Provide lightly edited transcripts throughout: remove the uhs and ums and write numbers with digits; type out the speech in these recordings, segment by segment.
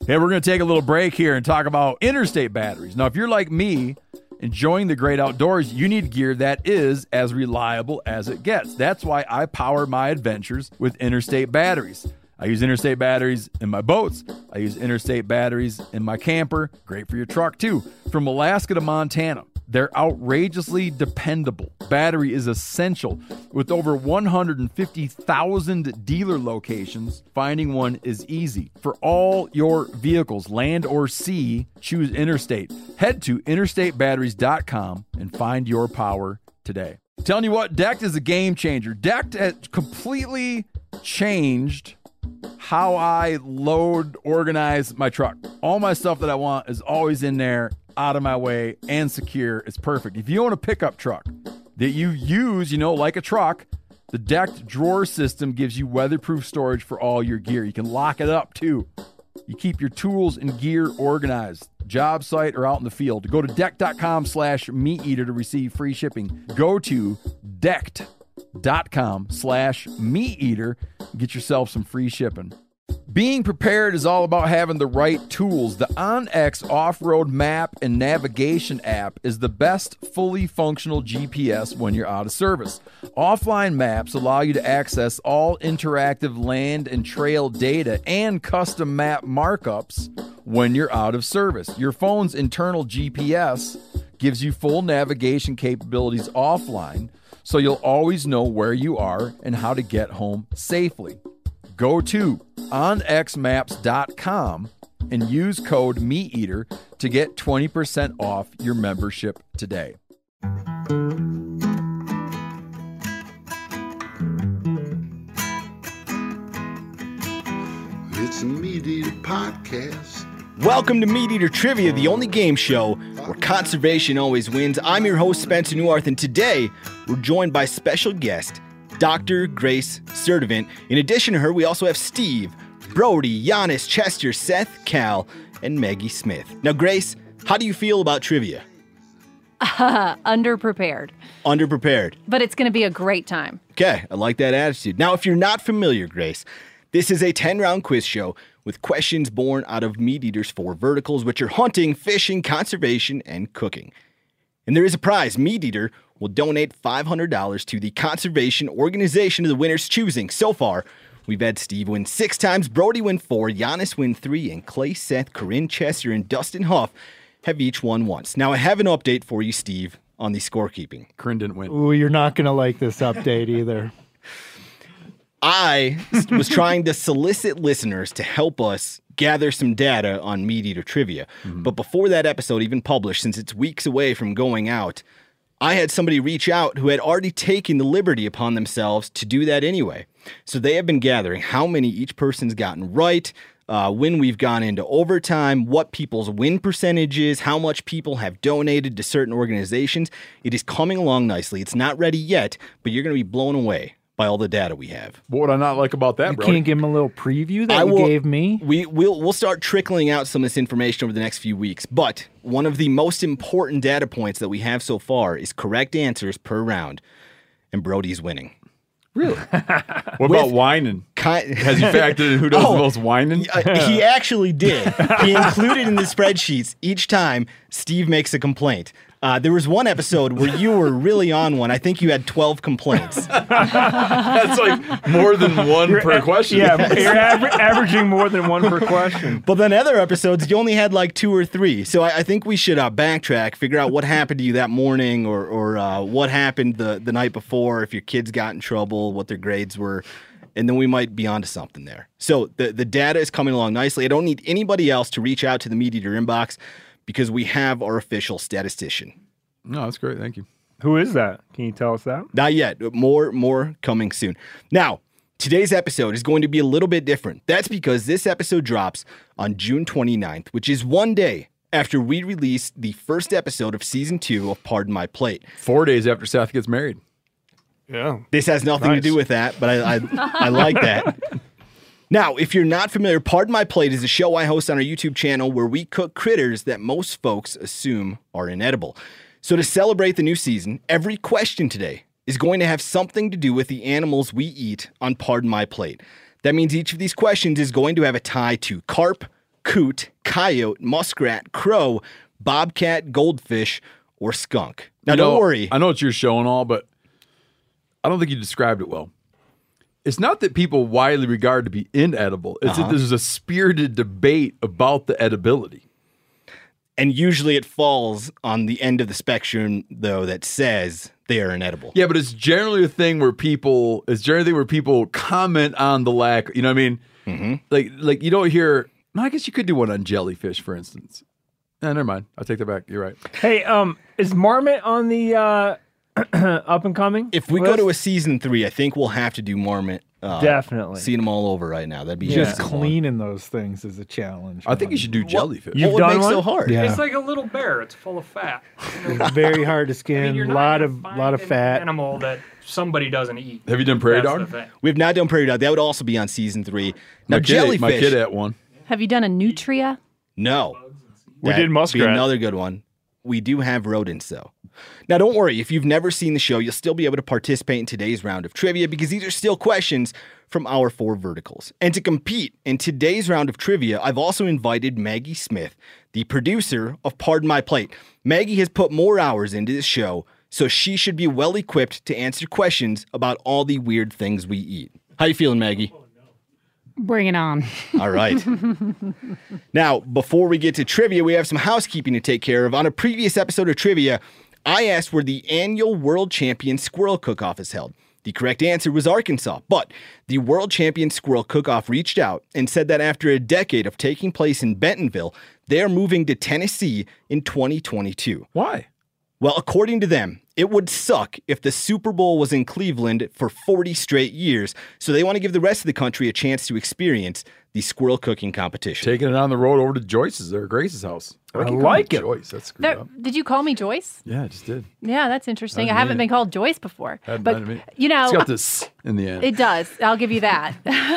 Hey, we're going to take a little break here and talk about Interstate batteries. Now, if you're like me, enjoying the great outdoors, you need gear that is as reliable as it gets. That's why I power my adventures with Interstate batteries. I use Interstate batteries in my boats. I use Interstate batteries in my camper. Great for your truck, too. From Alaska to Montana, they're outrageously dependable. Battery is essential. With over 150,000 dealer locations, finding one is easy. For all your vehicles, land or sea, choose Interstate. Head to interstatebatteries.com and find your power today. Telling you what, Decked is a game changer. Decked has completely changed how I load, organize my truck. All my stuff that I want is always in there, out of my way, and secure. It's perfect. If you own a pickup truck that you use, like a truck, the Decked drawer system gives you weatherproof storage for all your gear. You can lock it up, too. You keep your tools and gear organized, job site or out in the field. Go to deck.com/meateater to receive free shipping. Go to decked.com/meateater. Get yourself some free shipping. Being prepared is all about having the right tools. The OnX Off-Road Map and Navigation app is the best fully functional GPS when you're out of service. Offline maps allow you to access all interactive land and trail data and custom map markups when you're out of service. Your phone's internal GPS gives you full navigation capabilities offline, so you'll always know where you are and how to get home safely. Go to onxmaps.com and use code MeatEater to get 20% off your membership today. It's a Meat Eater podcast. Welcome to Meat Eater Trivia, the only game show where conservation always wins. I'm your host, Spencer Newarth, and today we're joined by special guest, Dr. Grace Sturdivant. In addition to her, we also have Steve, Brody, Giannis, Chester, Seth, Cal, and Maggie Smith. Now, Grace, how do you feel about trivia? Underprepared. Underprepared. But it's going to be a great time. Okay, I like that attitude. Now, if you're not familiar, Grace, this is a 10-round quiz show with questions born out of Meat Eater's 4 verticals, which are hunting, fishing, conservation, and cooking. And there is a prize. Meat Eater will donate $500 to the conservation organization of the winner's choosing. So far, we've had Steve win 6 times, Brody win 4, Giannis win 3, and Clay, Seth, Corinne, Chester, and Dustin Huff have each won once. Now, I have an update for you, Steve, on the scorekeeping. Corinne didn't win. Ooh, you're not going to like this update either. I was trying to solicit listeners to help us gather some data on Meat Eater Trivia. But before that episode even published, since it's weeks away from going out, I had somebody reach out who had already taken the liberty upon themselves to do that anyway. So they have been gathering how many each person's gotten right, when we've gone into overtime, what people's win percentage is, how much people have donated to certain organizations. It is coming along nicely. It's not ready yet, but you're going to be blown away by all the data we have. What would I not like about that, You Brody? can't give him a little preview that you gave me? We'll start trickling out some of this information over the next few weeks. But one of the most important data points that we have so far is correct answers per round. And Brody's winning. Really? What about whining? Has he factored in who does the most whining? He actually did. He included in the spreadsheets each time Steve makes a complaint. There was one episode where you were really on one. I think you had 12 complaints. That's like more than one per question. Yeah, you're averaging more than one per question. But then other episodes, you only had like 2 or 3. So I think we should backtrack, figure out what happened to you that morning or what happened the night before, if your kids got in trouble, what their grades were. And then we might be onto something there. So the data is coming along nicely. I don't need anybody else to reach out to the Meat Eater inbox because we have our official statistician. No, that's great. Thank you. Who is that? Can you tell us that? Not yet. More coming soon. Now, today's episode is going to be a little bit different. That's because this episode drops on June 29th, which is one day after we released the first episode of Season 2 of Pardon My Plate. 4 days after Seth gets married. Yeah. This has nothing to do with that, but I like that. Now, if you're not familiar, Pardon My Plate is a show I host on our YouTube channel where we cook critters that most folks assume are inedible. So to celebrate the new season, every question today is going to have something to do with the animals we eat on Pardon My Plate. That means each of these questions is going to have a tie to carp, coot, coyote, muskrat, crow, bobcat, goldfish, or skunk. Now, don't worry. I know it's your show and all, but I don't think you described it well. It's not that people widely regard to be inedible. It's that there's a spirited debate about the edibility. And usually it falls on the end of the spectrum, though, that says they are inedible. Yeah, but it's generally a thing where people comment on the lack. You know what I mean? Mm-hmm. Like you don't hear. No, I guess you could do one on jellyfish, for instance. Never mind. I'll take that back. You're right. Hey, is Marmot on the up and coming? If we go to a season 3, I think we'll have to do Marmot. Definitely. Seeing them all over right now. That'd be just cleaning those things is a challenge. I think you should do jellyfish. What would make so hard? Yeah. It's like a little bear. It's full of fat. It's very hard to skin. You're A not lot gonna of find an fat. animal that somebody doesn't eat. Have you done prairie That's dog? the thing. We have not done prairie dog. That would also be on season 3. Now, My jellyfish. kid had one. Have you done a nutria? No. We That'd did muskrat. Be another good one. We do have rodents, though. Now, don't worry. If you've never seen the show, you'll still be able to participate in today's round of trivia because these are still questions from our 4 verticals. And to compete in today's round of trivia, I've also invited Maggie Smith, the producer of Pardon My Plate. Maggie has put more hours into this show, so she should be well equipped to answer questions about all the weird things we eat. How you feeling, Maggie? Bring it on. All right. Now, before we get to trivia, we have some housekeeping to take care of. On a previous episode of Trivia, I asked where the annual World Champion Squirrel Cook-Off is held. The correct answer was Arkansas, but the World Champion Squirrel Cook-Off reached out and said that after a decade of taking place in Bentonville, they are moving to Tennessee in 2022. Why? Well, according to them, it would suck if the Super Bowl was in Cleveland for 40 straight years, so they want to give the rest of the country a chance to experience the squirrel cooking competition. Taking it on the road over to Joyce's or Grace's house. I keep like calling it. Joyce. That's screwed up. Did you call me Joyce? Yeah, I just did. Yeah, that's interesting. Hadn't I haven't me. been called Joyce before. Hadn't But, been me. you know, It's got this in the end. it does. I'll give you that.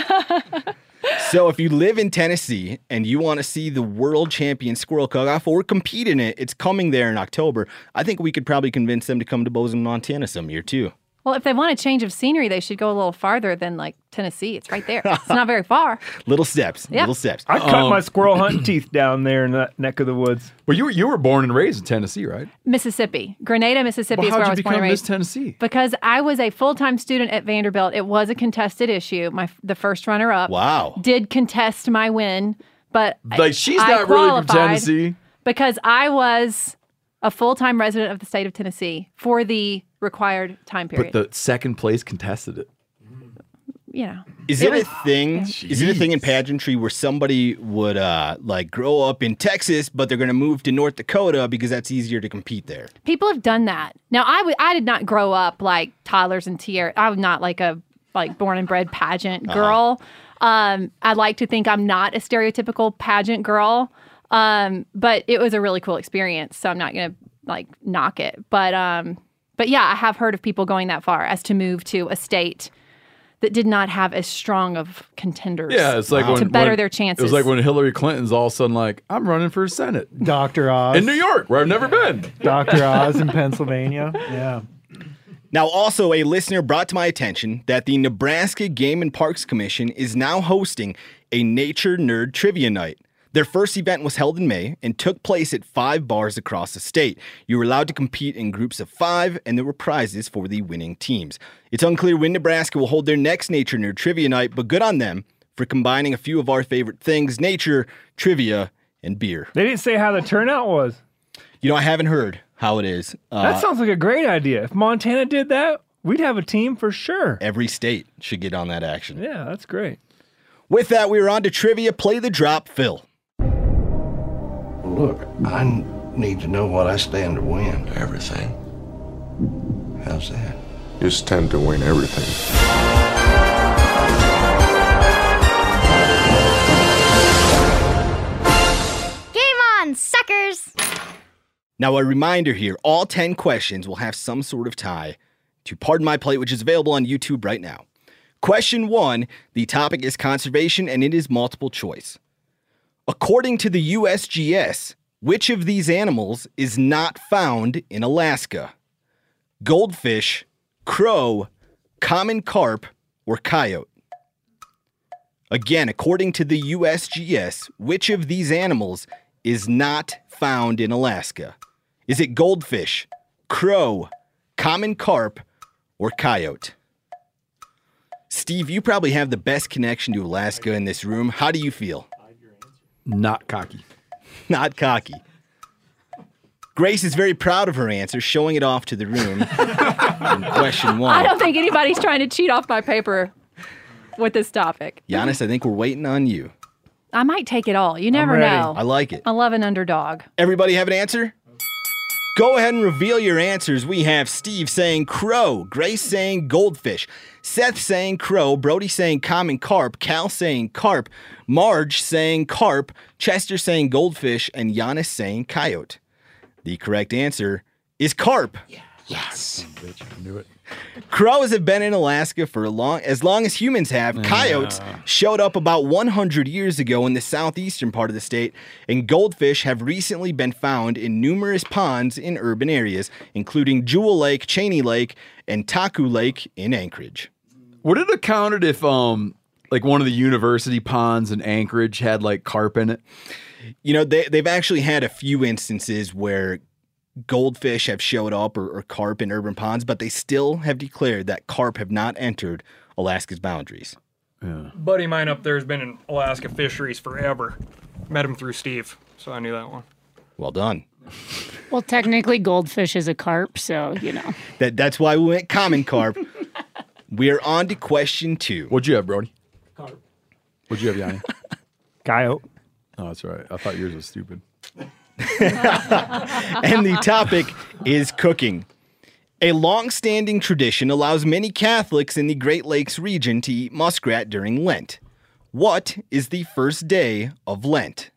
So if you live in Tennessee and you want to see the World Champion Squirrel Cook-Off or compete in it, it's coming there in October. I think we could probably convince them to come to Bozeman, Montana some year too. Well, if they want a change of scenery, they should go a little farther than like Tennessee. It's right there. It's not very far. Little steps, Yep. little steps. I cut my squirrel hunting teeth down there in that neck of the woods. Well, you were born and raised in Tennessee, right? Mississippi. Grenada, Mississippi Well, is where I how'd was you born and become Miss raised. Tennessee? Because I was a full-time student at Vanderbilt. It was a contested issue. The first runner-up. Wow. Did contest my win, but Like, she's I not really from qualified Tennessee. because I was a full-time resident of the state of Tennessee for the required time period. But the second place contested it. you know. Is it a thing? Is it a thing in pageantry where somebody would like grow up in Texas, but they're going to move to North Dakota because that's easier to compete there? People have done that. Now, I did not grow up like toddlers and Tierra. I was not like a born and bred pageant girl. I like to think I'm not a stereotypical pageant girl. But it was a really cool experience, so I'm not going to knock it. But yeah, I have heard of people going that far as to move to a state that did not have as strong of contenders. Yeah, it's like to better their chances. It was like when Hillary Clinton's all of a sudden like, I'm running for Senate. Dr. Oz. In New York, where I've never been. Dr. Oz in Pennsylvania. Yeah. Now, also, a listener brought to my attention that the Nebraska Game and Parks Commission is now hosting a Nature Nerd Trivia Night. Their first event was held in May and took place at 5 bars across the state. You were allowed to compete in groups of 5, and there were prizes for the winning teams. It's unclear when Nebraska will hold their next Nature Nerd Trivia Night, but good on them for combining a few of our favorite things, nature, trivia, and beer. They didn't say how the turnout was. You know, I haven't heard how it is. That sounds like a great idea. If Montana did that, we'd have a team for sure. Every state should get on that action. Yeah, that's great. With that, we are on to trivia. Play the drop, Phil. Look, I need to know what I stand to win. Everything. How's that? You stand to win everything. Game on, suckers! Now, a reminder here, all 10 questions will have some sort of tie to Pardon My Plate, which is available on YouTube right now. Question 1, the topic is conservation, and it is multiple choice. According to the USGS, which of these animals is not found in Alaska? Goldfish, crow, common carp, or coyote? Again, according to the USGS, which of these animals is not found in Alaska? Is it goldfish, crow, common carp, or coyote? Steve, you probably have the best connection to Alaska in this room. How do you feel? Not cocky. Not cocky. Grace is very proud of her answer, showing it off to the room. In question 1. I don't think anybody's trying to cheat off my paper with this topic. Giannis, I think we're waiting on you. I might take it all. You never ready. know. I like it. I love an underdog. Everybody have an answer? Go ahead and reveal your answers. We have Steve saying crow, Grace saying goldfish, Seth saying crow, Brody saying common carp, Cal saying carp, Marge saying carp, Chester saying goldfish, and Giannis saying coyote. The correct answer is carp. Yes. Bitch, I knew it. Crows have been in Alaska for as long as humans have. Coyotes showed up about 100 years ago in the southeastern part of the state, and goldfish have recently been found in numerous ponds in urban areas, including Jewel Lake, Cheney Lake, and Taku Lake in Anchorage. Would it have counted if like one of the university ponds in Anchorage had like carp in it? You know, they've actually had a few instances where goldfish have showed up or carp in urban ponds, but they still have declared that carp have not entered Alaska's boundaries. Yeah. Buddy of mine up there has been in Alaska fisheries forever. Met him through Steve, so I knew that one. Well done. Well, technically, goldfish is a carp, so, you know. That's why we went common carp. We are on to question 2. What'd you have, Brody? Carp. What'd you have, Yanni? Coyote. Oh, that's right. I thought yours was stupid. And the topic is cooking. A long-standing tradition allows many Catholics in the Great Lakes region to eat muskrat during Lent. What is the first day of Lent?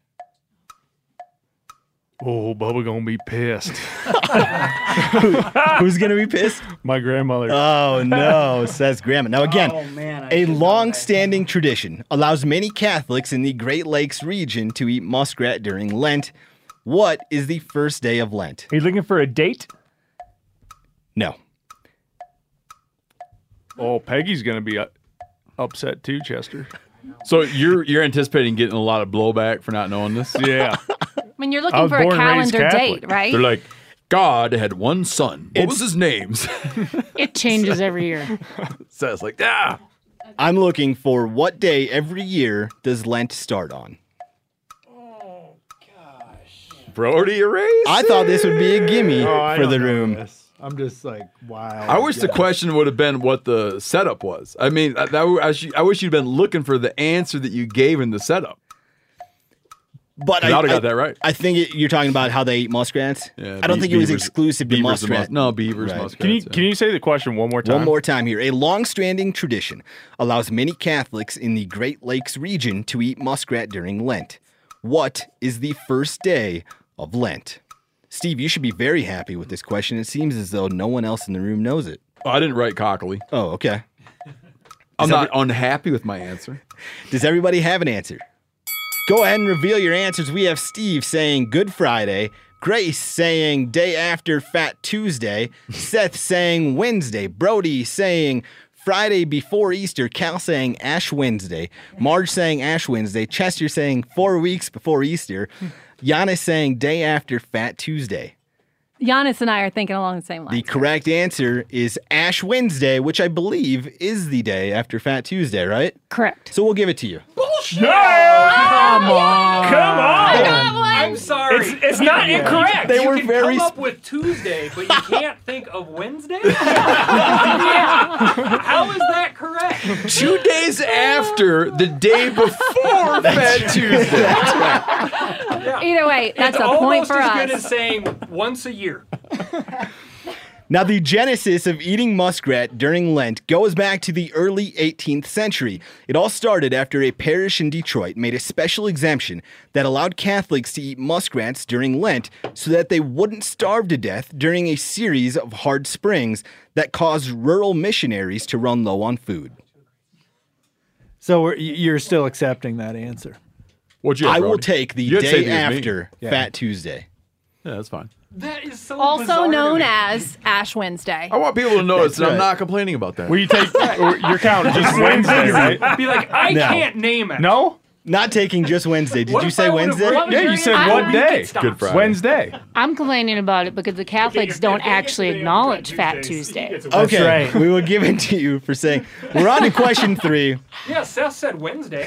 Oh, Bubba gonna be pissed. Who's going to be pissed? My grandmother. Oh, no, says Grandma. Now, again, a long-standing tradition allows many Catholics in the Great Lakes region to eat muskrat during Lent. What is the first day of Lent? Are you looking for a date? No. Oh, Peggy's gonna be upset too, Chester. So you're anticipating getting a lot of blowback for not knowing this? Yeah. I mean, you're I looking was for a born and raised calendar Catholic. date, right? They're like, God had one son. What was his name? It changes every year. So it's like, ah. I'm looking for what day every year does Lent start on? Brody erased. I thought this would be a gimme I for don't the know room. this. I'm just like, wow. I wish the question would have been what the setup was. I mean, I wish you'd been looking for the answer that you gave in the setup. But I would have got that right. I think you're talking about how they eat muskrats. Yeah, I don't think it was beavers- exclusive to beavers and muskrat. No, beavers, Right. muskrats. Can you say the question one more time? One more time here. A long-standing tradition allows many Catholics in the Great Lakes region to eat muskrat during Lent. What is the first day of Lent? Steve, you should be very happy with this question. It seems as though no one else in the room knows it. Oh, I didn't write cockily. Oh, okay. I'm not unhappy with my answer. Does everybody have an answer? Go ahead and reveal your answers. We have Steve saying Good Friday, Grace saying day after Fat Tuesday, Seth saying Wednesday, Brody saying Friday before Easter, Cal saying Ash Wednesday, Marge saying Ash Wednesday, Chester saying 4 weeks before Easter, Giannis saying day after Fat Tuesday. Giannis and I are thinking along the same lines. The correct answer is Ash Wednesday, which I believe is the day after Fat Tuesday, right? Correct. So we'll give it to you. Come on. I'm sorry. It's not incorrect. They you were can very come up with Tuesday, but you can't think of Wednesday? How is that correct? 2 days after the day before Fat Tuesday. Either way, that's It's a point almost for as us. good as saying once a year. Now, the genesis of eating muskrat during Lent goes back to the early 18th century. It all started after a parish in Detroit made a special exemption that allowed Catholics to eat muskrats during Lent so that they wouldn't starve to death during a series of hard springs that caused rural missionaries to run low on food. So you're still accepting that answer? What'd you have, I will Brody? take the You had to say day the as me. after Yeah. Fat Tuesday. Yeah, that's fine. That is so Also bizarre to known me. as Ash Wednesday. I want people to notice that I'm right. not complaining about that. Will you take your count just Wednesday, right? Be like, I No. can't name it. No? Not taking just Wednesday. Did What you if say I would've Wednesday? brought Yeah, you your said answer what when day? it stops? Good Friday. Wednesday. I'm complaining about it because the Catholics don't actually acknowledge Fat Tuesday. Okay, right. we will give it to you for saying. We're on to question 3. Yeah, Seth said Wednesday.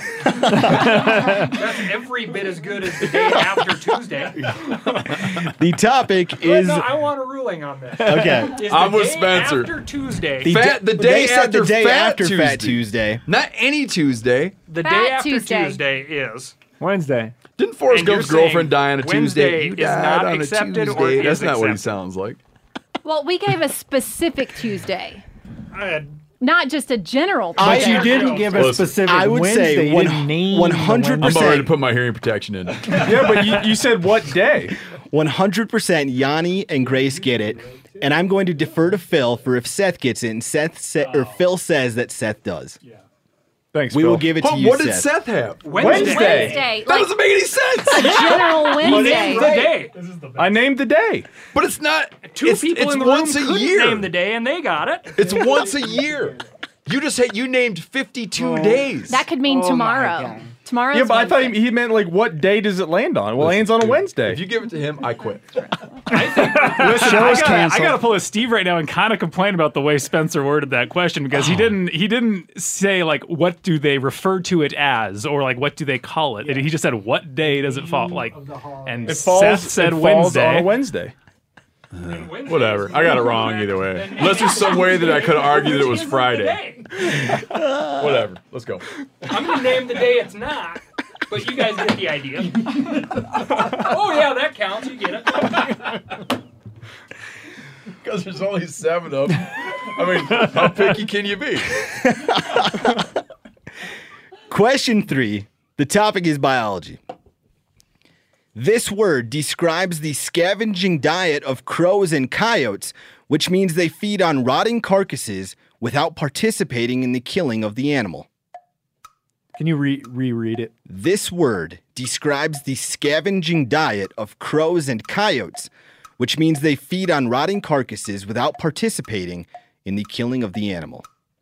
That's every bit as good as the day after Tuesday. The topic But is no, I want a ruling on this. okay. Is I'm the with day Spencer. After Tuesday. The day they said after the day Fat after Fat Tuesday. Not any Tuesday. The Fat day after Tuesday. Tuesday is. Wednesday. Didn't Forrest And you're Gump's girlfriend saying die on a Wednesday Tuesday? You is died not on a accepted or Tuesday. is That's not what he accepted? sounds like. Well, we gave a specific Tuesday, I had not just a general I- Tuesday. You didn't give a Listen, specific I would Wednesday. say You didn't name the 100%. I'm Wednesday. about ready to put my hearing protection in. Yeah, but you said what day? 100% Yanni and Grace get it. And I'm going to defer to Phil for if Seth gets it, and Phil says that Seth does. Thanks, We Phil. will give it to But you, what did Seth. Seth have? Wednesday. Wednesday, That like doesn't make any sense. general Wednesday. the day. I named the day. But it's not. Two it's, people it's in the room once a couldn't year. name the day, and they got it. It's once a year. You just had you named 52 days. That could mean Oh my tomorrow. God. Tomorrow's Yeah, but I thought Wednesday. he meant like what day does it land on? Well, it lands on a Wednesday. If you give it to him, I quit. Listen, I gotta pull a Steve right now and kind of complain about the way Spencer worded that question because he didn't say like what do they refer to it as or like what do they call it. He just said what day does it fall like, and Seth said Wednesday. on a Wednesday. Whatever. I got it wrong either way. Unless there's some way that I could argue that it was Friday. Whatever. Let's go. I'm gonna name the day it's not, but you guys get the idea. Oh yeah, that counts. You get it. Because there's only 7 of them. I mean, how picky can you be? Question 3. The topic is biology. This word describes the scavenging diet of crows and coyotes, which means they feed on rotting carcasses without participating in the killing of the animal. Can you reread it? This word describes the scavenging diet of crows and coyotes, which means they feed on rotting carcasses without participating in the killing of the animal.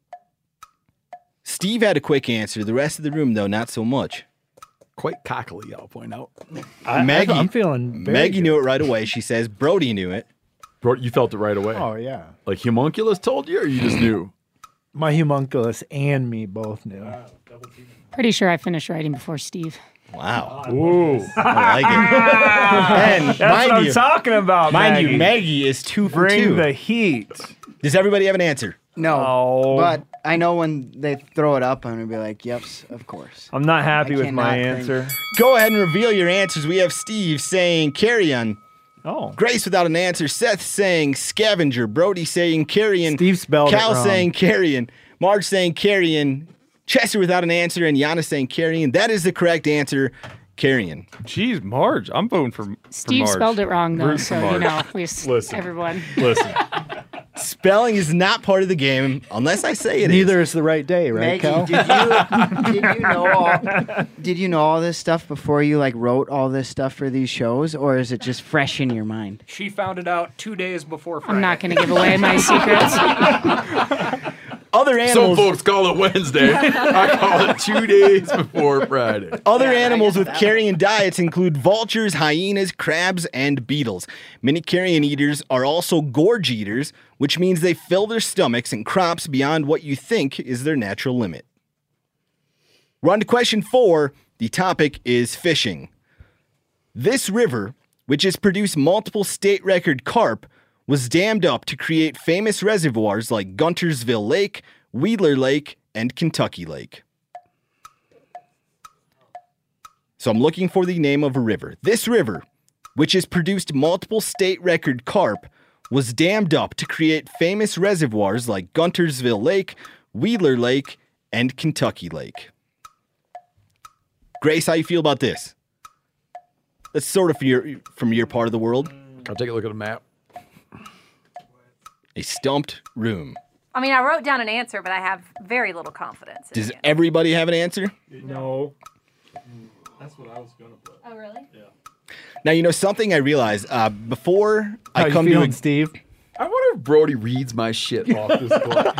Steve had a quick answer. The rest of the room, though, not so much. Quite cockily, I'll point out. Maggie, I'm feeling very Maggie good. knew it right away. She says Brody knew it. Bro, you felt it right away. Oh yeah, Like homunculus told you, or you just knew? my homunculus and me both knew. Pretty sure I finished writing before Steve. Wow. Ooh, I like it. And that's what mind I'm you, talking about. mind Maggie. you, Maggie is 2 for Bring 2. the heat. Does everybody have an answer? No, Oh. but I know when they throw it up, I'm gonna be like, "Yep, of course." I'm not happy I with my cannot think. answer. Go ahead and reveal your answers. We have Steve saying carrion, Oh, Grace without an answer, Seth saying scavenger, Brody saying carrion, Steve spelled Cal it wrong. saying carrion, Marge saying carrion, Chester without an answer, and Yana saying carrion. That is the correct answer, carrion. geez, Marge. I'm voting for Steve Marge. spelled it wrong though, Root for so Marge. you know, Listen. everyone. Listen. Spelling is not part of the game unless I say it is. Neither is the right day, right, Maggie, Cal? did you know all this stuff before you like wrote all this stuff for these shows, or is it just fresh in your mind? She found it out 2 days before Friday. I'm not going to give away my secrets. Other Some animals, folks call it Wednesday. I call it 2 days before Friday. other animals with carrion diets include vultures, hyenas, crabs, and beetles. Many carrion eaters are also gorge eaters, which means they fill their stomachs and crops beyond what you think is their natural limit. We're on to question 4. The topic is fishing. This river, which has produced multiple state record carp, was dammed up to create famous reservoirs like Guntersville Lake, Wheeler Lake, and Kentucky Lake. So I'm looking for the name of a river. This river, which has produced multiple state record carp, was dammed up to create famous reservoirs like Guntersville Lake, Wheeler Lake, and Kentucky Lake. Grace, how you feel about this? That's sort of from your part of the world. I'll take a look at a map. A stumped room. I mean, I wrote down an answer, but I have very little confidence. Does everybody have an answer? No. Oh, really? Now, you know something I realized before I come to Steve? I wonder if Brody reads my shit off this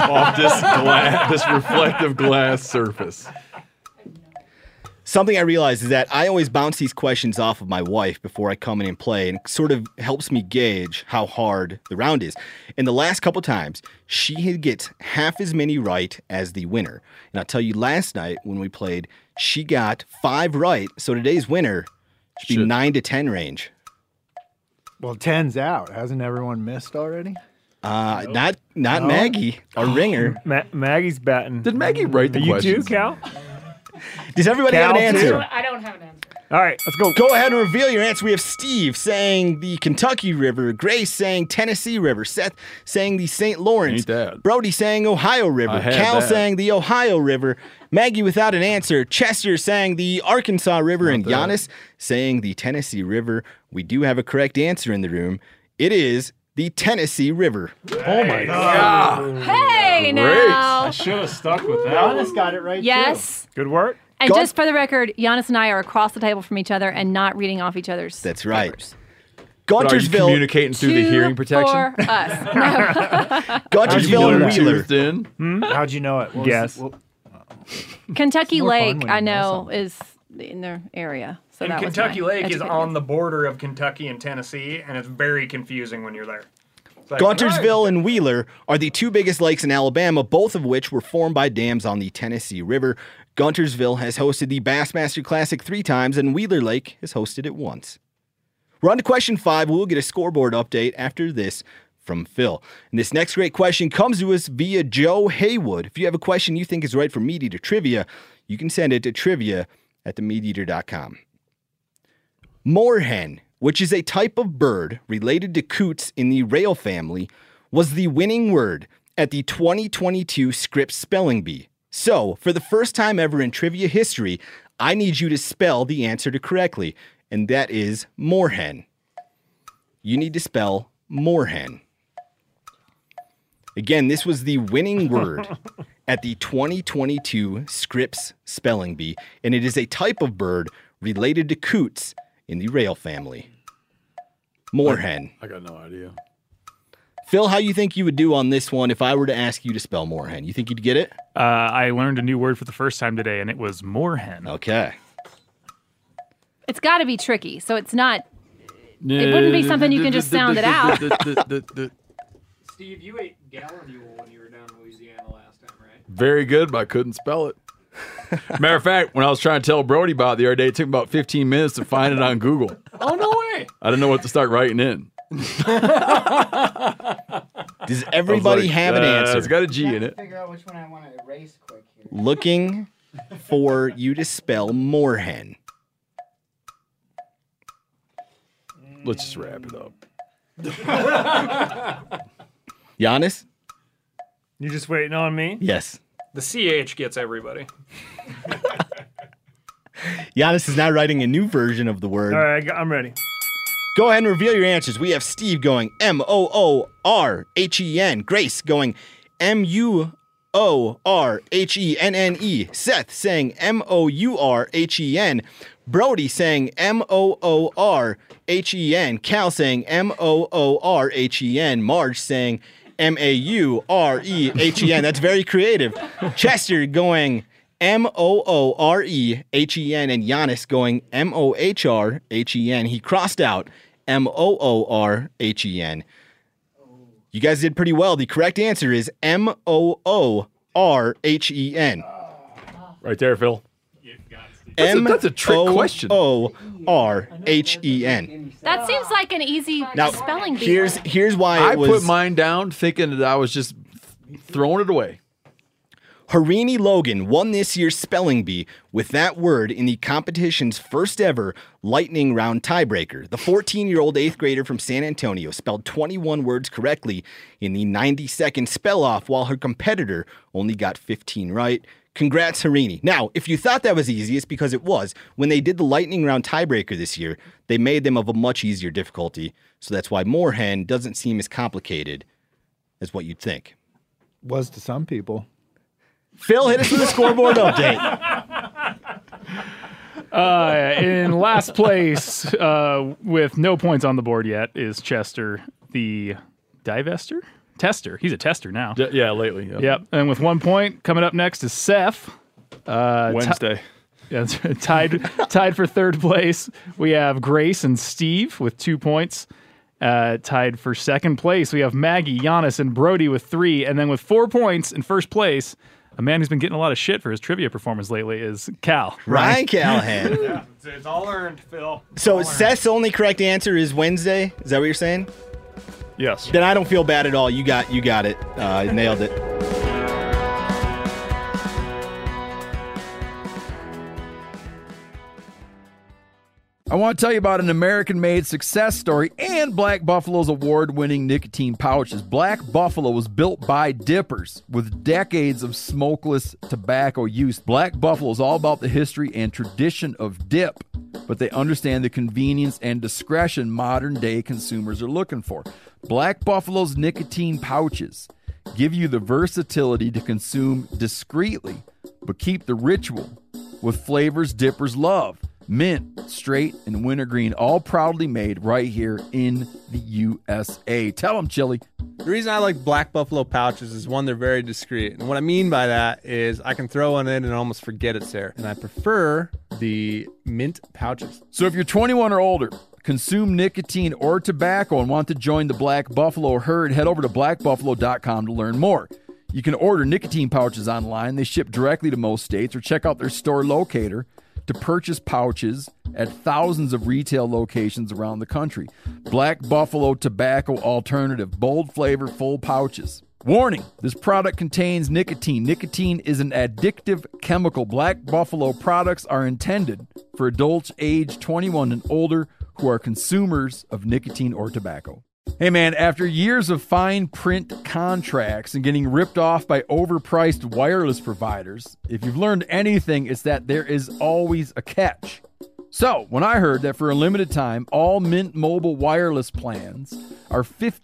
this reflective glass surface. Something I realized is that I always bounce these questions off of my wife before I come in and play, and it sort of helps me gauge how hard the round is. And the last couple times, she gets half as many right as the winner. And I'll tell you, last night when we played, she got 5 right. So today's winner should be 9 to 10 range. Well, 10's out. Hasn't everyone missed already? Not Maggie, our ringer. Maggie's batting. Did Maggie write the questions? You too, Cal? Does everybody have an answer? I don't have an answer. All right, let's go. Go ahead and reveal your answer. We have Steve saying the Kentucky River, Grace saying Tennessee River, Seth saying the St. Lawrence, Brody saying Ohio River, Cal saying the Ohio River, Maggie without an answer, Chester saying the Arkansas River, and Giannis saying the Tennessee River. We do have a correct answer in the room. It is the Tennessee River. Oh my God. Hey, now. I should have stuck with that. Giannis got it right, Yes. Good work. And just for the record, Giannis and I are across the table from each other and not reading off each other's That's right. papers. Guntersville. Communicating through the hearing protection? For us. No. Guntersville and Wheeler. How'd you know it? Yes. Kentucky It's more fun Lake, when I you know know, something. is in their area. So And that was Kentucky my Lake is educated on guess. the border of Kentucky and Tennessee, and it's very confusing when you're there. It's like, Guntersville and Wheeler are the 2 biggest lakes in Alabama, both of which were formed by dams on the Tennessee River. Guntersville has hosted the Bassmaster Classic 3 times, and Wheeler Lake has hosted it once. We're on to question 5. We'll get a scoreboard update after this from Phil. And this next great question comes to us via Joe Haywood. If you have a question you think is right for Meat Eater Trivia, you can send it to trivia@themeateater.com. Moorhen, which is a type of bird related to coots in the rail family, was the winning word at the 2022 Scripps Spelling Bee. So, for the first time ever in trivia history, I need you to spell the answer to correctly, and that is moorhen. You need to spell moorhen. Again, this was the winning word at the 2022 Scripps Spelling Bee, and it is a type of bird related to coots in the rail family. Moorhen. I got no idea. Phil, how you think you would do on this one if I were to ask you to spell moorhen? You think you'd get it? I learned a new word for the first time today, and it was moorhen. Okay. It's got to be tricky, so it's not. It wouldn't be something you can just sound it out. Steve, you ate gallon mule when you were down in Louisiana last time, right? Very good, but I couldn't spell it. Matter of fact, when I was trying to tell Brody about it the other day, it took about 15 minutes to find it on Google. Oh, no way. I didn't know what to start writing in. Does everybody have an answer? It's got a G in it. Figure out which one I want to erase quick here. Looking for you to spell moorhen. Let's just wrap it up. Giannis? You just waiting on me? Yes. The CH gets everybody. Giannis is now writing a new version of the word. All right, I'm ready. Go ahead and reveal your answers. We have Steve going M-O-O-R-H-E-N. Grace going M-U-O-R-H-E-N-N-E. Seth saying M-O-U-R-H-E-N. Brody saying M-O-O-R-H-E-N. Cal saying M-O-O-R-H-E-N. Marge saying M-A-U-R-E-H-E-N. That's very creative. Chester going M-O-O-R-E-H-E-N. And Giannis going M-O-H-R-H-E-N. He crossed out M-O-O-R-H-E-N. You guys did pretty well. The correct answer is M-O-O-R-H-E-N. Right there, Phil. That's a trick question. M-O-O-R-H-E-N. That seems like an easy Now, spelling bee. here's why I it was... put mine down thinking that I was just throwing it away. Harini Logan won this year's spelling bee with that word in the competition's first ever lightning round tiebreaker. The 14-year-old 8th grader from San Antonio spelled 21 words correctly in the 90-second spell-off, while her competitor only got 15 right. Congrats, Harini. Now, if you thought that was easy, it's because it was. When they did the lightning round tiebreaker this year, they made them of a much easier difficulty, so that's why moorhen doesn't seem as complicated as what you'd think. Was to some people. Phil, hit us with a scoreboard update. In last place, with no points on the board yet, is Chester, the divester? Tester. He's a tester now. Yeah, lately. Yep. And with 1 point, coming up next is Seth. Wednesday. Tied for third place. We have Grace and Steve with 2 points. Tied for second place, we have Maggie, Giannis, and Brody with 3. And then with 4 points in first place, a man who's been getting a lot of shit for his trivia performance lately is Cal. Ryan Callahan. Yeah, it's all earned, Phil. So Seth's only correct answer is Wednesday? Is that what you're saying? Yes. Then I don't feel bad at all. You got it. Nailed it. I want to tell you about an American-made success story and Black Buffalo's award-winning nicotine pouches. Black Buffalo was built by dippers with decades of smokeless tobacco use. Black Buffalo is all about the history and tradition of dip, but they understand the convenience and discretion modern-day consumers are looking for. Black Buffalo's nicotine pouches give you the versatility to consume discreetly, but keep the ritual with flavors dippers love. Mint, straight, and wintergreen, all proudly made right here in the USA. Tell them, Chili. The reason I like Black Buffalo pouches is, one, they're very discreet. And what I mean by that is I can throw one in and almost forget it's there. And I prefer the mint pouches. So if you're 21 or older, consume nicotine or tobacco, and want to join the Black Buffalo herd, head over to blackbuffalo.com to learn more. You can order nicotine pouches online. They ship directly to most states, or check out their store locator to purchase pouches at thousands of retail locations around the country. Black Buffalo Tobacco Alternative. Bold flavor, full pouches. Warning, this product contains nicotine. Nicotine is an addictive chemical. Black Buffalo products are intended for adults age 21 and older who are consumers of nicotine or tobacco. Hey man, after years of fine print contracts and getting ripped off by overpriced wireless providers, if you've learned anything, it's that there is always a catch. So, when I heard that for a limited time, all Mint Mobile wireless plans are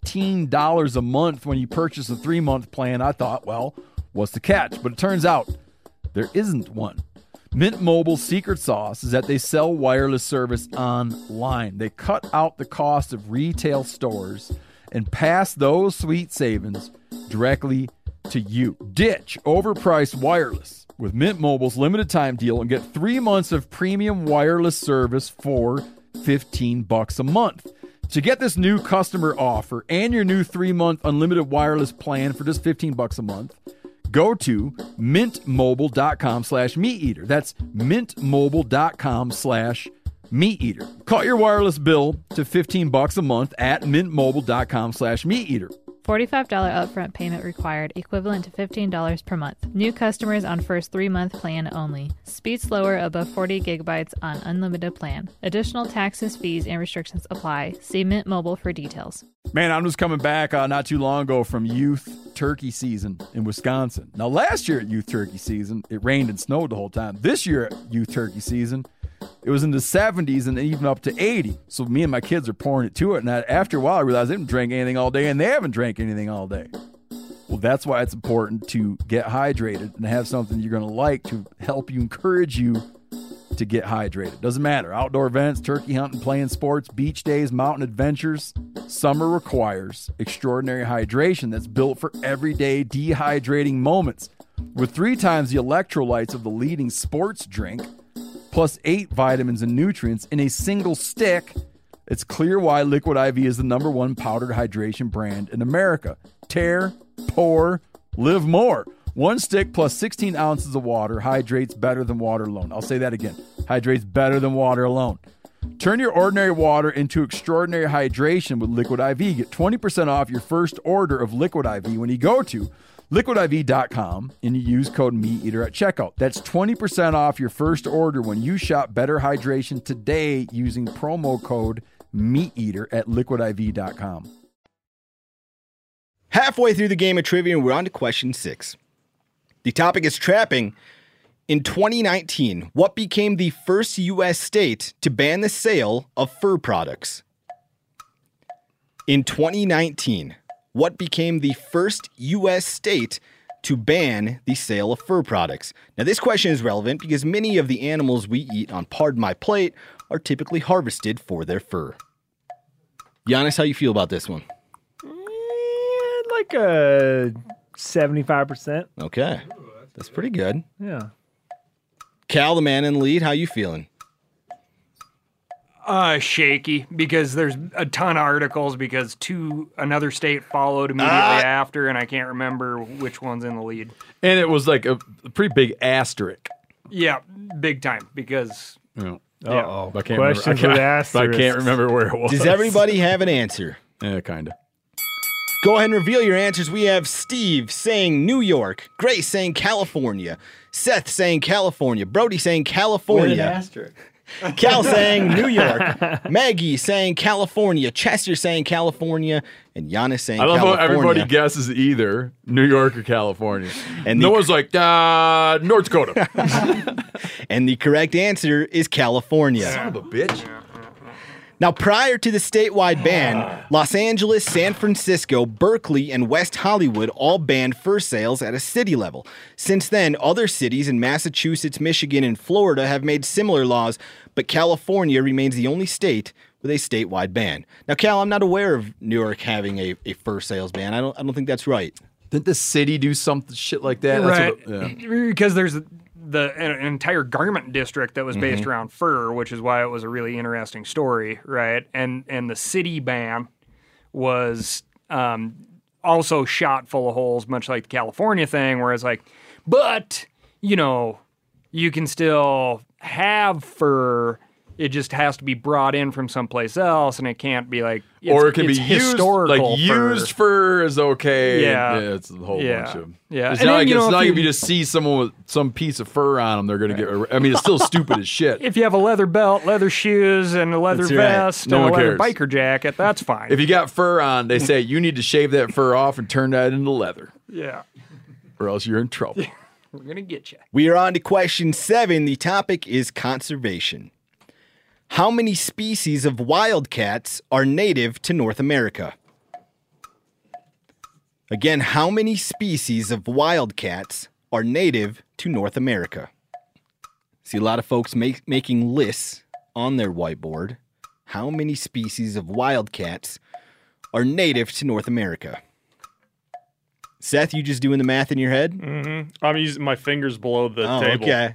$15 a month when you purchase a 3-month plan, I thought, well, what's the catch? But it turns out there isn't one. Mint Mobile's secret sauce is that they sell wireless service online. They cut out the cost of retail stores and pass those sweet savings directly to you. Ditch overpriced wireless with Mint Mobile's limited time deal and get 3 months of premium wireless service for $15 a month. To get this new customer offer and your new 3-month unlimited wireless plan for just $15 a month, go to mintmobile.com/meateater. That's mintmobile.com/meateater. Cut your wireless bill to $15 a month at mintmobile.com/meateater. $45 upfront payment required, equivalent to $15 per month. New customers on first 3-month plan only. Speed slower above 40 gigabytes on unlimited plan. Additional taxes, fees, and restrictions apply. See Mint Mobile for details. Man, I'm just coming back not too long ago from youth turkey season in Wisconsin. Now, last year at youth turkey season, it rained and snowed the whole time. This year at youth turkey season, it was in the 70s and even up to 80. So me and my kids are pouring it to it. And after a while, I realized they didn't drink anything all day, and they haven't drank anything all day. Well, that's why it's important to get hydrated and have something you're going to like to help you, encourage you to get hydrated. Doesn't matter. Outdoor events, turkey hunting, playing sports, beach days, mountain adventures. Summer requires extraordinary hydration that's built for everyday dehydrating moments. With 3 times the electrolytes of the leading sports drink, plus 8 vitamins and nutrients in a single stick, it's clear why Liquid IV is the #1 powdered hydration brand in America. Tear, pour, live more. 1 stick plus 16 ounces of water hydrates better than water alone. I'll say that again. Hydrates better than water alone. Turn your ordinary water into extraordinary hydration with Liquid IV. Get 20% off your first order of Liquid IV when you go to liquidiv.com and you use code MeatEater at checkout. That's 20% off your first order when you shop Better Hydration today using promo code MeatEater at liquidiv.com. Halfway through the game of trivia, and we're on to question 6. The topic is trapping. In 2019, what became the first U.S. state to ban the sale of fur products? In 2019, what became the first U.S. state to ban the sale of fur products? Now, this question is relevant because many of the animals we eat on Pardon My Plate are typically harvested for their fur. Giannis, how you feel about this one? Like a 75%. Okay. That's pretty good. Yeah. Cal, the man in the lead, how you feeling? Shaky, because there's a ton of articles because another state followed immediately after, and I can't remember which one's in the lead. And it was like a pretty big asterisk. Yeah, big time, because... Uh-oh. I can't Questions remember. with I asterisks. can't remember where it was. Does everybody have an answer? Yeah, kind of. Go ahead and reveal your answers. We have Steve saying New York, Grace saying California, Seth saying California, Brody saying California. With an asterisk. Cal saying New York, Maggie saying California, Chester saying California, and Giannis saying I love California. how everybody guesses either New York or California. And no one's like, North Dakota. And the correct answer is California. Son of a bitch. Now, prior to the statewide ban, Los Angeles, San Francisco, Berkeley, and West Hollywood all banned fur sales at a city level. Since then, other cities in Massachusetts, Michigan, and Florida have made similar laws, but California remains the only state with a statewide ban. Now, Cal, I'm not aware of New York having a fur sales ban. I don't think that's right. Didn't the city do something shit like that? Right. That's Because there's an entire garment district that was based around fur, which is why it was a really interesting story, right? And the city ban was also shot full of holes, much like the California thing, where it's like, but, you can still have fur. It just has to be brought in from someplace else, and it can't be like, or it can be used, historical like used fur is okay. Yeah. It's a whole bunch of. Yeah. It's not like if you just see someone with some piece of fur on them, they're going to get. I mean, it's still stupid as shit. If you have a leather belt, leather shoes, and a leather That's right. vest, No and a one leather cares. biker jacket, that's fine. If you got fur on, they say you need to shave that fur off and turn that into leather, Yeah. or else you're in trouble. We're going to get you. We are on to question 7. The topic is conservation. How many species of wildcats are native to North America? Again, how many species of wildcats are native to North America? See a lot of folks making lists on their whiteboard. How many species of wildcats are native to North America? Seth, you just doing the math in your head? Mm-hmm. I'm using my fingers below the table. Okay.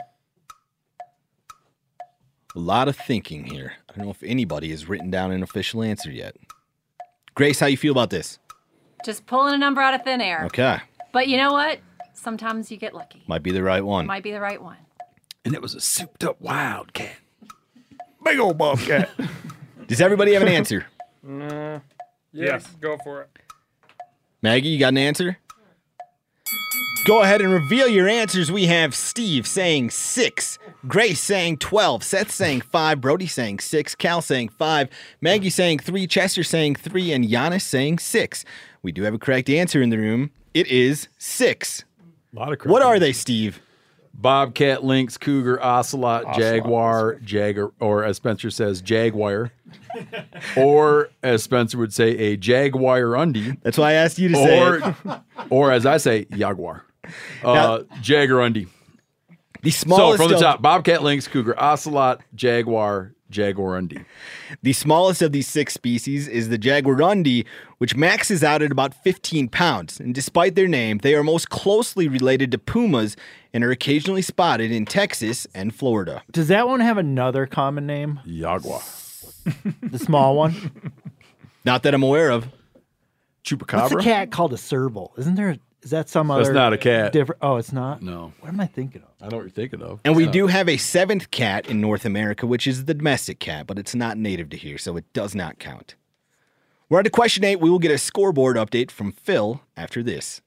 A lot of thinking here. I don't know if anybody has written down an official answer yet. Grace, how you feel about this? Just pulling a number out of thin air. Okay. But you know what? Sometimes you get lucky. Might be the right one. Might be the right one. And it was a souped up wildcat. Big old bobcat. Does everybody have an answer? Yes, go for it. Maggie, you got an answer? Go ahead and reveal your answers. We have Steve saying 6, Grace saying 12, Seth saying 5, Brody saying 6, Cal saying 5, Maggie saying 3, Chester saying 3, and Giannis saying 6. We do have a correct answer in the room. It is 6. A lot of What are they, Steve? Bobcat, lynx, cougar, ocelot, jaguar, or as Spencer says, jaguar. Or as Spencer would say, a jaguar undie. That's why I asked you to say it. Or as I say, jaguar. Jaguarundi. The smallest from the top, Bobcat, lynx, cougar, ocelot, jaguar, jaguarundi. The smallest of these 6 species is the jaguarundi, which maxes out at about 15 pounds. And despite their name, they are most closely related to pumas and are occasionally spotted in Texas and Florida. Does that one have another common name? Jaguar. The small one? Not that I'm aware of. Chupacabra? What's a cat called a serval? Isn't there? Is that some other? That's not a cat. Different. Oh, it's not? No. What am I thinking of? I know what you're thinking of. And we do have a 7th cat in North America, which is the domestic cat, but it's not native to here, so it does not count. We're on to question 8. We will get a scoreboard update from Phil after this.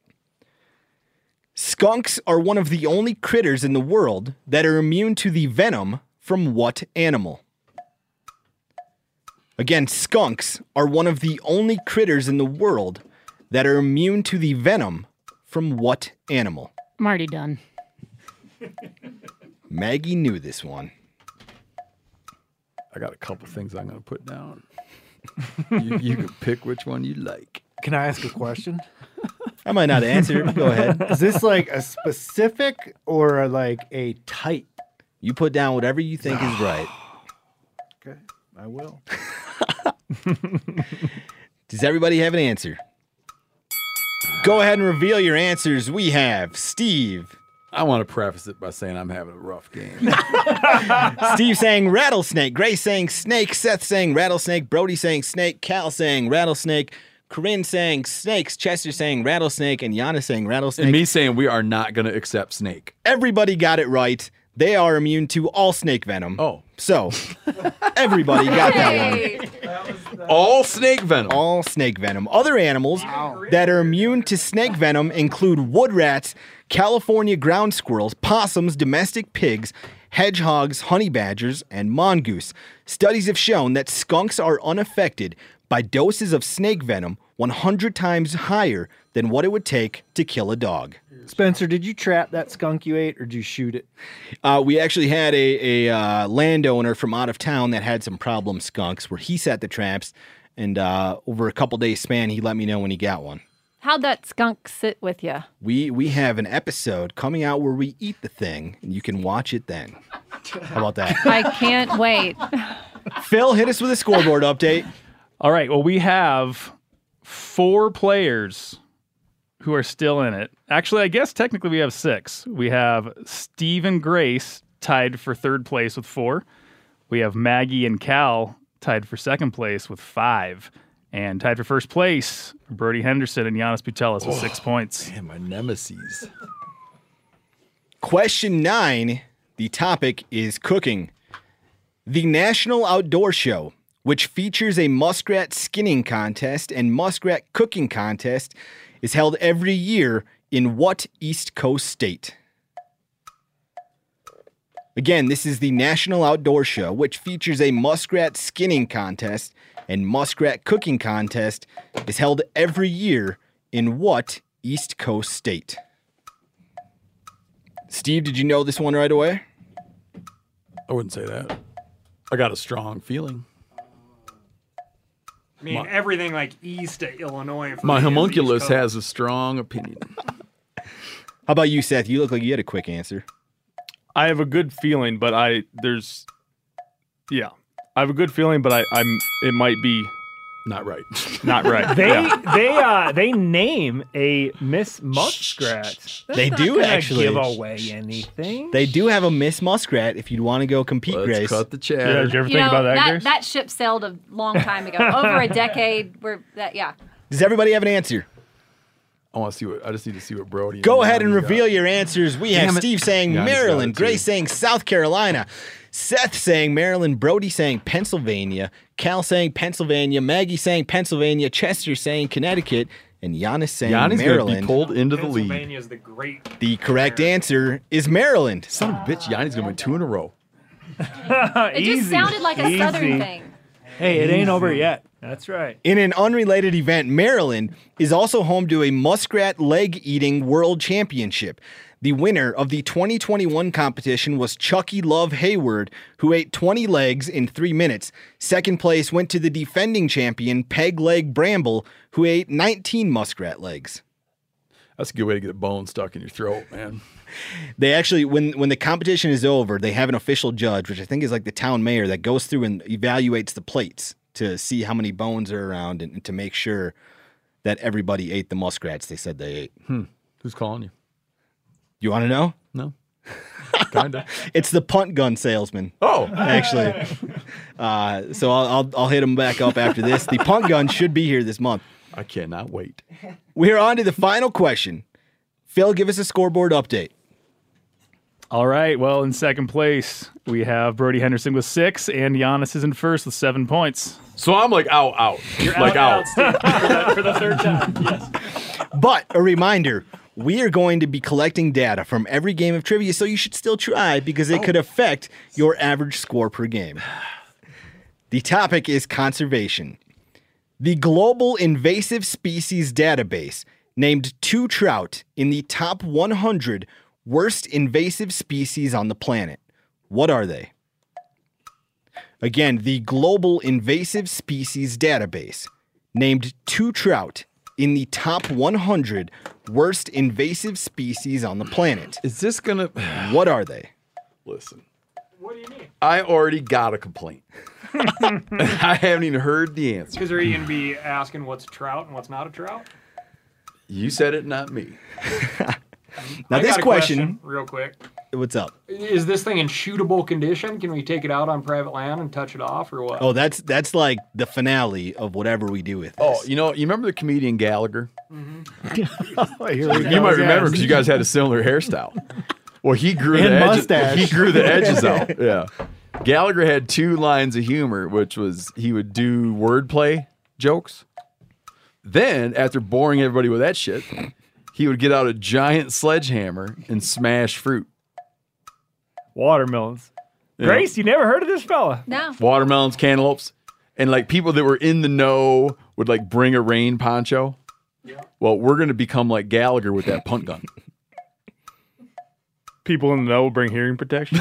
Skunks are one of the only critters in the world that are immune to the venom from what animal? Again, skunks are one of the only critters in the world that are immune to the venom from what animal? I'm already done. Maggie knew this one. I got a couple things I'm going to put down. You can pick which one you like. Can I ask a question? I might not answer. Go ahead. Is this like a specific or like a type? You put down whatever you think is right. Okay, I will. Does everybody have an answer? Go ahead and reveal your answers. We have Steve. I want to preface it by saying I'm having a rough game. Steve saying rattlesnake. Grace saying snake. Seth saying rattlesnake. Brody saying snake. Cal saying rattlesnake. Corinne saying snakes. Chester saying rattlesnake. And Giannis saying rattlesnake. And me saying we are not going to accept snake. Everybody got it right. They are immune to all snake venom. Oh. So, everybody got that one. All snake venom. All snake venom. Other animals that are immune to snake venom include wood rats, California ground squirrels, possums, domestic pigs, hedgehogs, honey badgers, and mongoose. Studies have shown that skunks are unaffected by doses of snake venom 100 times higher than what it would take to kill a dog. Spencer, did you trap that skunk you ate or did you shoot it? We actually had a landowner from out of town that had some problem skunks where he set the traps, and over a couple days span, he let me know when he got one. How'd that skunk sit with you? We have an episode coming out where we eat the thing, and you can watch it then. How about that? I can't wait. Phil, hit us with a scoreboard update. All right. Well, we have 4 players who are still in it. Actually, I guess technically we have 6. We have Steve and Grace tied for 3rd place with 4. We have Maggie and Cal tied for 2nd place with 5. And tied for 1st place, Brody Henderson and Giannis Putelis with 6 points. Man, my nemesis. Question 9. The topic is cooking. The National Outdoor Show, which features a muskrat skinning contest and muskrat cooking contest, is held every year in what East Coast state? Again, this is the National Outdoor Show, which features a muskrat skinning contest and muskrat cooking contest, is held every year in what East Coast state? Steve, did you know this one right away? I wouldn't say that. I got a strong feeling. I mean, everything like east of Illinois. For My me is homunculus East Coast. has a strong opinion. How about you, Seth? You look like you had a quick answer. I have a good feeling, but I have a good feeling, but it might be not right. Not right. They name a Miss Muskrat. That's They not do gonna actually give away anything. They do have a Miss Muskrat if you'd want to go compete, Let's Grace. cut the chat. Yeah, did you ever You think know, about that, Grace? that ship sailed a long time ago, over a decade. Yeah. Does everybody have an answer? I want to see what. I just need to see what Brody. Go ahead and reveal your answers. We have Damn it. Steve saying Giannis got Maryland, it, too. Grace saying South Carolina, Seth saying Maryland, Brody saying Pennsylvania, Cal saying Pennsylvania, Maggie saying Pennsylvania, Chester saying Connecticut, and Giannis saying Yanni's going to be Maryland. pulled into the lead. Pennsylvania is the great. The correct answer is Maryland. Son of a bitch, Yanni's going to win 2 in a row. It just sounded like a Southern thing. Hey, it ain't over yet. That's right. In an unrelated event, Maryland is also home to a muskrat leg eating world championship. The winner of the 2021 competition was Chucky Love Hayward, who ate 20 legs in 3 minutes. Second place went to the defending champion, Peg Leg Bramble, who ate 19 muskrat legs. That's a good way to get a bone stuck in your throat, man. They actually, when the competition is over, they have an official judge, which I think is like the town mayor, that goes through and evaluates the plates to see how many bones are around and to make sure that everybody ate the muskrats they said they ate. Who's calling you? You want to know? No. Kinda. It's the punt gun salesman. Oh, actually. So I'll hit him back up after this. The punt gun should be here this month. I cannot wait. We're on to the final question. Phil, give us a scoreboard update. All right. Well, in 2nd place, we have Brody Henderson with 6, and Giannis is in 1st with 7 points. So I'm like out. You're like out. Steve, for the 3rd time. Yes. But a reminder, we are going to be collecting data from every game of trivia, so you should still try because it could affect your average score per game. The topic is conservation. The Global Invasive Species Database named 2 trout in the top 100 worst invasive species on the planet. What are they? Again, the Global Invasive Species Database named 2 trout in the top 100 worst invasive species on the planet. Is this going to... What are they? Listen. What do you mean? I already got a complaint. I haven't even heard the answer. Because are you going to be asking what's a trout and what's not a trout? You said it, not me. Now, this question, real quick. What's up? Is this thing in shootable condition? Can we take it out on private land and touch it off, or what? Oh, that's like the finale of whatever we do with this. Oh, you remember the comedian Gallagher? Mm-hmm. You might remember because you guys had a similar hairstyle. Well, he grew And the edges. mustache. He grew the edges out. Yeah. Gallagher had 2 lines of humor, which was he would do wordplay jokes. Then, after boring everybody with that shit, he would get out a giant sledgehammer and smash fruit. Watermelons. Yeah. Grace, you never heard of this fella? No. Watermelons, cantaloupes, and like people that were in the know would like bring a rain poncho. Yeah. Well, we're going to become like Gallagher with that punt gun. People in the know will bring hearing protection.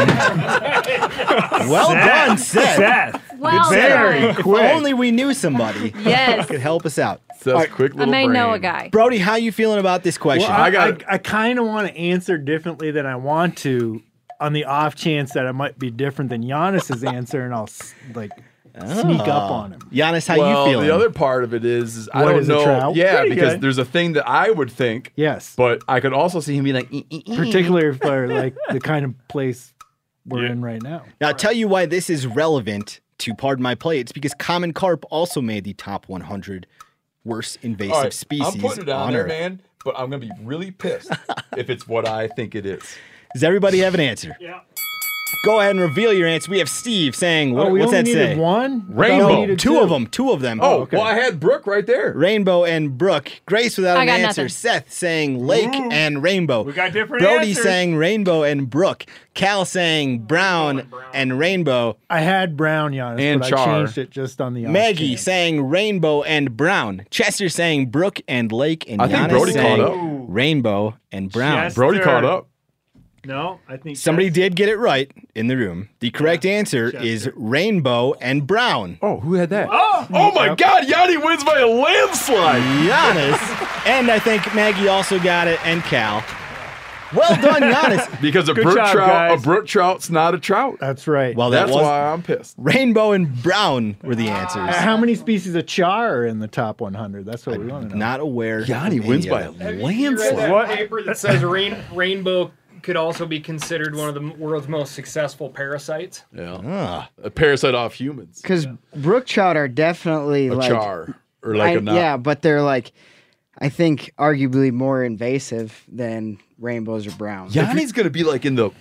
Well done, Seth. Well Very done. quick. If only we knew somebody Yes. could help us out. Seth's quick I little may brain. know a guy. Brody, how you feeling about this question? Well, I kind of want to answer differently than I want to, on the off chance that it might be different than Giannis's answer, and I'll sneak up on him. Giannis, how Well, you feeling? the other part of it is I What don't is a know. trout? Yeah, Pretty because good. there's a thing that I would think. Yes. But I could also see him be like, Particularly for like the kind of place we're in right now. Now, I'll tell you why this is relevant to Pardon My Play. It's because common carp also made the top 100 worst invasive All right, species I'm putting it on on there, Earth. man. But I'm gonna be really pissed if it's what I think it is. Does everybody have an answer? Yeah. Go ahead and reveal your answer. We have Steve saying, Oh, we what's only that needed say? one? Rainbow. I thought we needed Two of them. Oh, well, I had Brooke right there. Rainbow and Brooke. Grace without I an got answer. nothing. Seth saying Lake and Rainbow. We got different Brody answers. saying Rainbow and Brooke. Cal saying Brown and Rainbow. I had brown, Giannis, And but Char. I changed it just on the off Maggie chance. saying Rainbow and Brown. Chester saying Brooke and Lake. And I think Giannis Brody saying caught up. Rainbow and Brown. Chester. Brody caught up. No, I think Somebody did get it right in the room. The correct answer is Rainbow and Brown. Oh, who had that? Oh my God, Yanni wins by a landslide. Giannis. And I think Maggie also got it, and Cal. Well done, Giannis. Because a Good brook job, trout, guys. a brook trout's not a trout. That's right. Well, that That's was why I'm pissed. Rainbow and Brown were the answers. How many species of char are in the top 100? That's what we want to know. Not aware. Yanni of wins any by of a it. You read landslide. that What? paper that says rainbow could also be considered one of the world's most successful parasites? Yeah. A parasite off humans. Because brook trout are definitely A like char. Or like a knot. yeah, but they're like, I think arguably more invasive than rainbows or browns. Yanni's gonna be like in the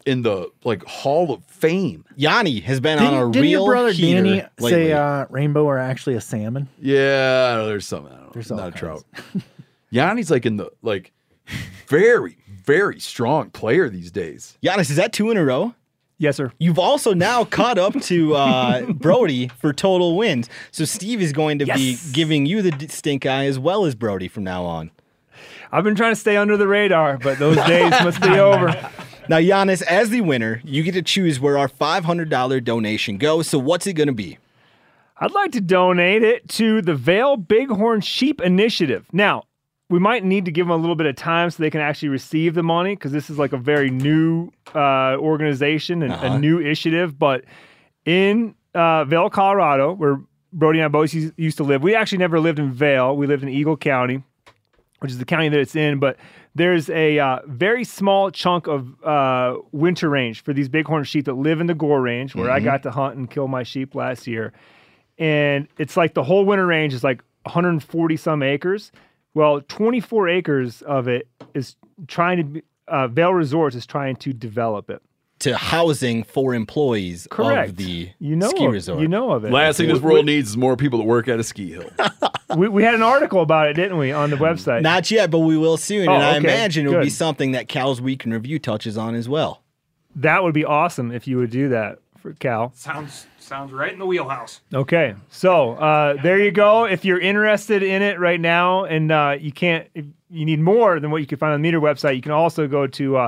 Hall of Fame. Yanni has been on a Didn't real your brother heater Danny lately. say rainbow are actually a salmon? Yeah, there's something. I don't know. There's all not a kinds. trout. Yanni's like in the very, very strong player these days. Giannis, is that 2 in a row? Yes, sir. You've also now caught up to Brody for total wins. So Steve is going to be giving you the stink eye as well as Brody from now on. I've been trying to stay under the radar, but those days must be over. Now, Giannis, as the winner, you get to choose where our $500 donation goes. So what's it going to be? I'd like to donate it to the Vail Bighorn Sheep Initiative. Now, we might need to give them a little bit of time so they can actually receive the money because this is like a very new organization and a new initiative. But in Vail, Colorado, where Brody and I both used to live, we actually never lived in Vail. We lived in Eagle County, which is the county that it's in. But there's a very small chunk of winter range for these bighorn sheep that live in the Gore Range, where I got to hunt and kill my sheep last year. And it's like the whole winter range is like 140 some acres. Well, 24 acres of it is trying to be, Vail Resorts is trying to develop it. To housing for employees Correct. of the You know ski of- resort. You know of it. Last thing this world needs is more people that work at a ski hill. We had an article about it, didn't we, on the website? Not yet, but we will soon. Oh, and I okay. imagine it'll be Good. something that Cal's Week in Review touches on as well. That would be awesome if you would do that for Cal. Sounds right in the wheelhouse. Okay, so there you go. If you're interested in it right now, and if you need more than what you can find on the Meter website, you can also go to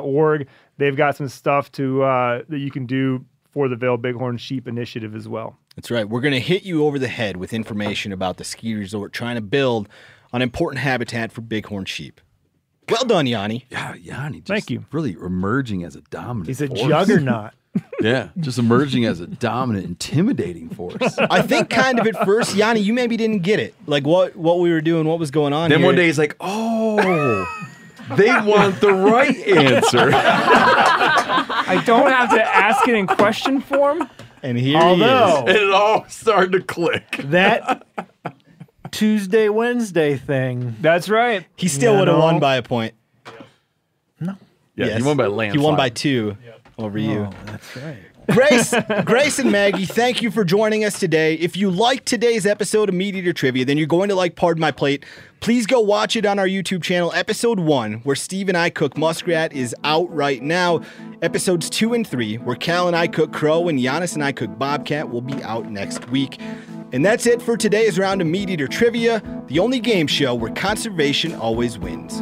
howlforwildlife.org. They've got some stuff that you can do for the Vail Bighorn Sheep Initiative as well. That's right. We're going to hit you over the head with information about the ski resort trying to build an important habitat for bighorn sheep. Well done, Yanni. Yeah, Yanni. Thank you. Really emerging as a dominant He's a force. juggernaut. Yeah, just emerging as a dominant, intimidating force. I think kind of at first, Yanni, you maybe didn't get it. Like what we were doing, what was going on Then here. one day he's like, oh, they want the right answer. I don't have to ask it in question form. And here Although, And it all started to click. that Tuesday, Wednesday thing. That's right. He still would have won by a point. Yeah, Yes. he won by landslide. He won by 2 over you. Oh, that's right. Grace and Maggie, thank you for joining us today. If you liked today's episode of Meat Eater Trivia, then you're going to like Pardon My Plate. Please go watch it on our YouTube channel. Episode 1, where Steve and I cook muskrat, is out right now. Episodes 2 and 3, where Cal and I cook crow and Giannis and I cook bobcat, will be out next week. And that's it for today's round of Meat Eater Trivia, the only game show where conservation always wins.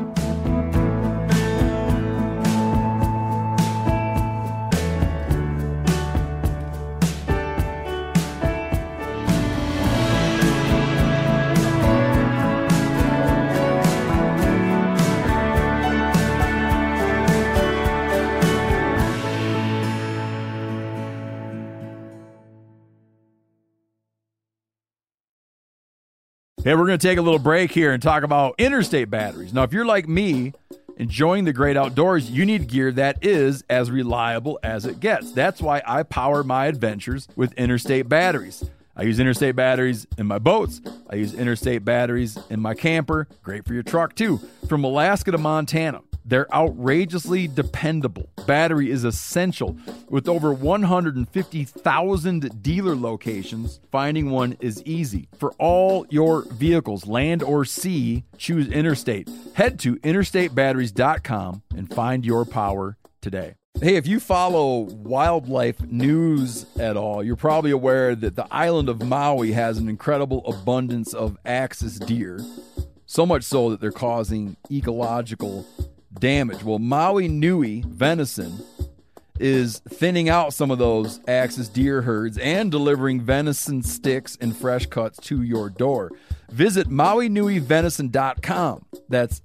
Hey, we're going to take a little break here and talk about interstate batteries. Now, if you're like me, enjoying the great outdoors, you need gear that is as reliable as it gets. That's why I power my adventures with interstate batteries. I use interstate batteries in my boats. I use interstate batteries in my camper. Great for your truck, too. From Alaska to Montana, they're outrageously dependable. Battery is essential. With over 150,000 dealer locations, finding one is easy. For all your vehicles, land or sea, choose Interstate. Head to interstatebatteries.com and find your power today. Hey, if you follow wildlife news at all, you're probably aware that the island of Maui has an incredible abundance of axis deer. So much so that they're causing ecological damage. Well, Maui Nui venison is thinning out some of those axis deer herds and delivering venison sticks and fresh cuts to your door. Visit MauiNuiVenison.com. That's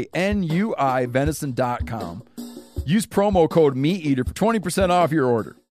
MAUINUI venison.com. Use promo code MeatEater for 20% off your order.